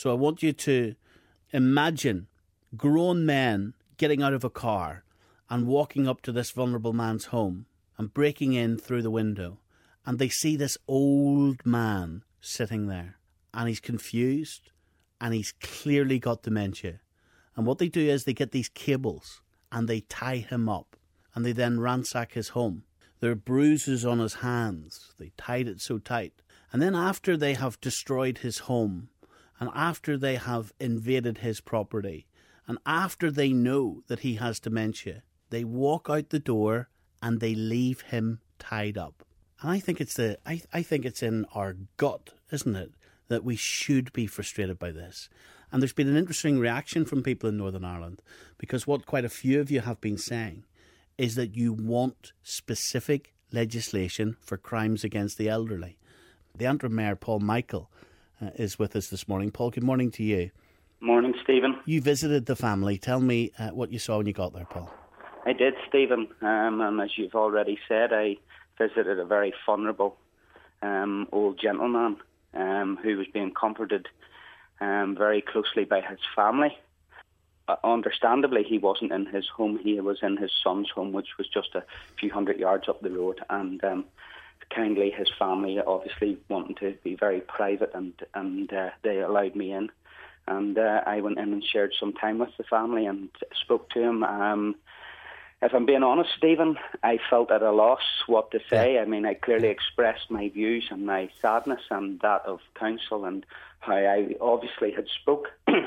So I want you to imagine grown men getting out of a car and walking up to this vulnerable man's home and breaking in through the window, and they see this old man sitting there, and he's confused, and he's clearly got dementia. And what they do is they get these cables and they tie him up, and they then ransack his home. There are bruises on his hands. They tied it so tight. And then after they have destroyed his home, and after they have invaded his property, and after they know that he has dementia, they walk out the door and they leave him tied up. And I think it's in our gut, isn't it, that we should be frustrated by this. And there's been an interesting reaction from people in Northern Ireland, because what quite a few of you have been saying is that you want specific legislation for crimes against the elderly. The Antrim Mayor, Paul Michael, is with us this morning. Paul, good morning to you. Morning, Stephen. You visited the family. Tell me what you saw when you got there, Paul. I did, Stephen. And as you've already said, I visited a very vulnerable old gentleman who was being comforted very closely by his family. Understandably, he wasn't in his home. He was in his son's home, which was just a few hundred yards up the road. And kindly, his family obviously wanting to be very private, and they allowed me in. And I went in and shared some time with the family and spoke to him. If I'm being honest, Stephen, I felt at a loss what to say. I mean, I clearly expressed my views and my sadness and that of council, and how I obviously had spoke,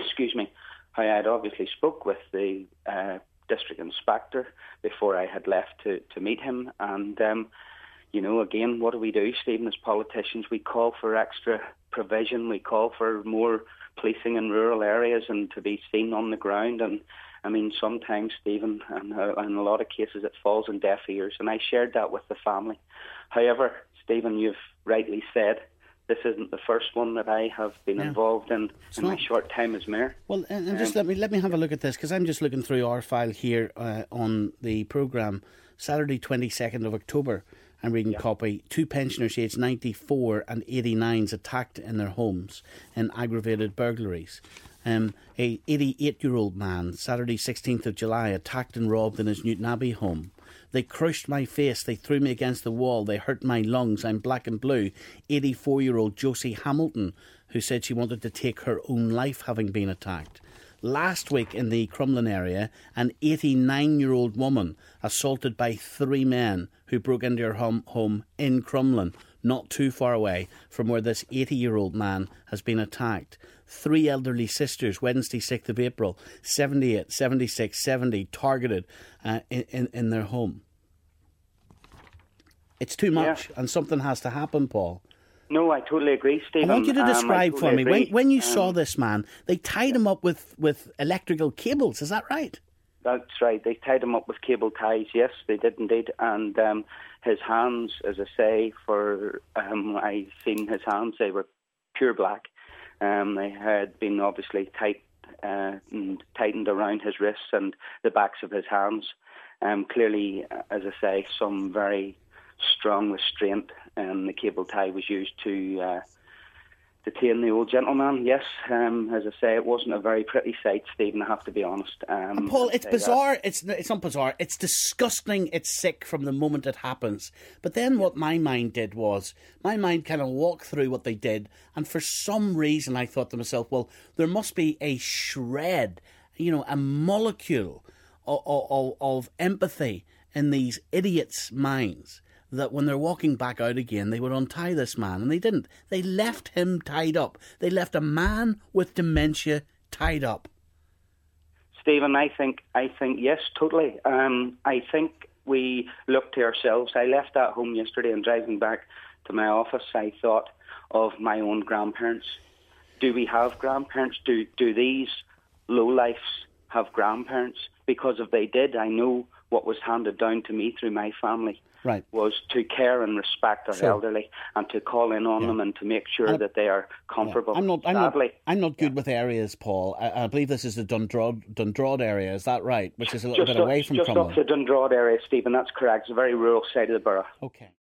how I had obviously spoke with the district inspector before I had left to meet him. And, again, what do, Stephen, as politicians? We call for extra provision. We call for more policing in rural areas and to be seen on the ground. And I mean, sometimes, Stephen, and in a lot of cases, it falls on deaf ears, and I shared that with the family. However, Stephen, you've rightly said, this isn't the first one that I have been involved in my short time as mayor. Well, and just let me have a look at this, because I'm just looking through our file here on the programme. Saturday, 22nd of October, I'm reading copy. 2 pensioners aged 94 and 89 attacked in their homes in aggravated burglaries. A 88-year-old man, Saturday 16th of July, attacked and robbed in his Newton Abbey home. They crushed my face, they threw me against the wall, they hurt my lungs, I'm black and blue. 84-year-old Josie Hamilton, who said she wanted to take her own life having been attacked. Last week in the Crumlin area, an 89-year-old woman assaulted by 3 men who broke into her home in Crumlin, not too far away from where this 80-year-old man has been attacked. 3 elderly sisters, Wednesday 6th of April, 78, 76, 70, targeted in their home. It's too much, and something has to happen, Paul. No, I totally agree, Stephen. I want you to describe for me, when you saw this man, they tied him up with electrical cables, is that right? That's right, they tied him up with cable ties, yes, they did indeed. And his hands, as I say, I seen his hands, they were pure black. They had been obviously tightened around his wrists and the backs of his hands. Clearly, as I say, some very strong restraint, and the cable tie was used to detain the old gentleman. Yes, as I say, it wasn't a very pretty sight, Stephen, I have to be honest. And Paul, it's bizarre. It's not bizarre. It's disgusting. It's sick from the moment it happens. But then what my mind did was, my mind kind of walked through what they did, and for some reason I thought to myself, well, there must be a shred, a molecule of empathy in these idiots' minds, that when they're walking back out again, they would untie this man, and they didn't. They left him tied up. They left a man with dementia tied up. Stephen, I think yes, totally. I think we look to ourselves. I left that home yesterday, and driving back to my office, I thought of my own grandparents. Do we have grandparents? Do these lowlifes have grandparents? Because if they did, I know what was handed down to me through my family. Right. Was to care and respect our elderly, and to call in on them, and to make sure that they are comfortable. I'm not good with areas, Paul. I believe this is the Dundrod area, is that right? Which is a little bit away from Crumlin. Just off the Dundrod area, Stephen, that's correct. It's a very rural side of the borough. Okay.